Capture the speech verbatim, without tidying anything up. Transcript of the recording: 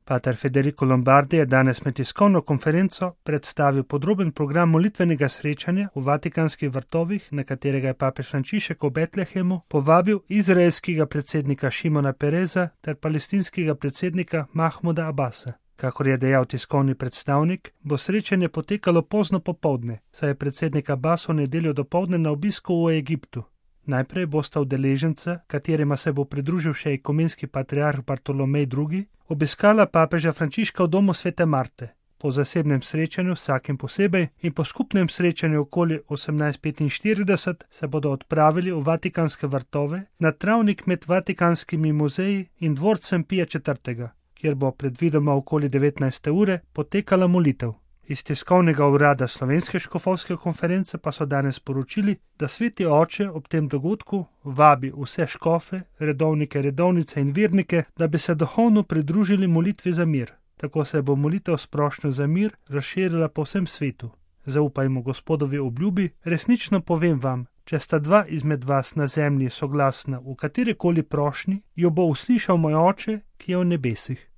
Pater Federico Lombardi je danes med tiskovno konferenco predstavil podroben program molitvenega srečanja v Vatikanskih vrtovih, na katerega je papež Frančišek v Betlehemu povabil izraelskega predsednika Šimona Pereza ter palestinskega predsednika Mahmuda Abasa. Kakor je dejal tiskovni predstavnik, bo srečanje potekalo pozno popoldne, saj je predsednik Abbas v nedeljo dopoldne na obisku v Egiptu. Najprej bosta udeleženca, katerima se bo pridružil še ekumenski patriarh Bartolomej drugi, obiskala papeža Frančiška v domu Svete Marte. Po zasebnem srečanju vsakim posebej in po skupnem srečanju okoli osemnajst petinštirideset se bodo odpravili v Vatikanske vrtove na travnik med Vatikanskimi muzeji in dvorcem Pija četrtega, kjer bo predvidoma okoli devetnajste ure potekala molitev. Iz tiskovnega urada Slovenske škofovske konference pa so danes poročili, da Sveti oče ob tem dogodku vabi vse škofe, redovnike, redovnice in vernike, da bi se duhovno pridružili molitvi za mir. Tako se bo molitev s prošnjo za mir razširila po vsem svetu. Zaupajmo Gospodovi obljubi, resnično povem vam, če sta dva izmed vas na zemlji soglasna v katerikoli prošnji, jo bo uslišal moj oče, ki je v nebesih.